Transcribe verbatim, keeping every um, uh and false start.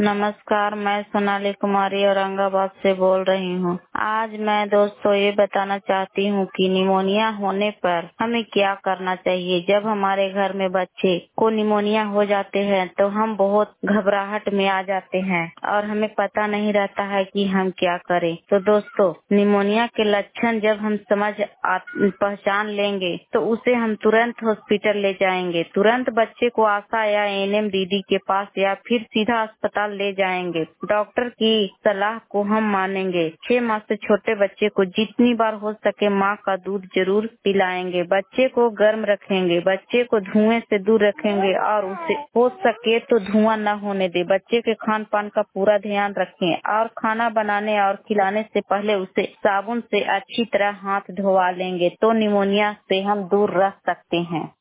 नमस्कार, मैं सोनाली कुमारी औरंगाबाद से बोल रही हूँ। आज मैं दोस्तों ये बताना चाहती हूँ कि निमोनिया होने पर हमें क्या करना चाहिए। जब हमारे घर में बच्चे को निमोनिया हो जाते हैं तो हम बहुत घबराहट में आ जाते हैं और हमें पता नहीं रहता है कि हम क्या करें। तो दोस्तों, निमोनिया के लक्षण जब हम समझ आ, पहचान लेंगे तो उसे हम तुरंत हॉस्पिटल ले जाएंगे। तुरंत बच्चे को आशा या एन एम दीदी के पास या फिर सीधा अस्पताल ले जाएंगे। डॉक्टर की सलाह को हम मानेंगे। छह माह से छोटे बच्चे को जितनी बार हो सके माँ का दूध जरूर पिलाएंगे। बच्चे को गर्म रखेंगे, बच्चे को धुएं से दूर रखेंगे और उसे हो सके तो धुआं न होने दे। बच्चे के खान पान का पूरा ध्यान रखें और खाना बनाने और खिलाने से पहले उसे साबुन से अच्छी तरह हाथ धोवा लेंगे तो निमोनिया से हम दूर रह सकते हैं।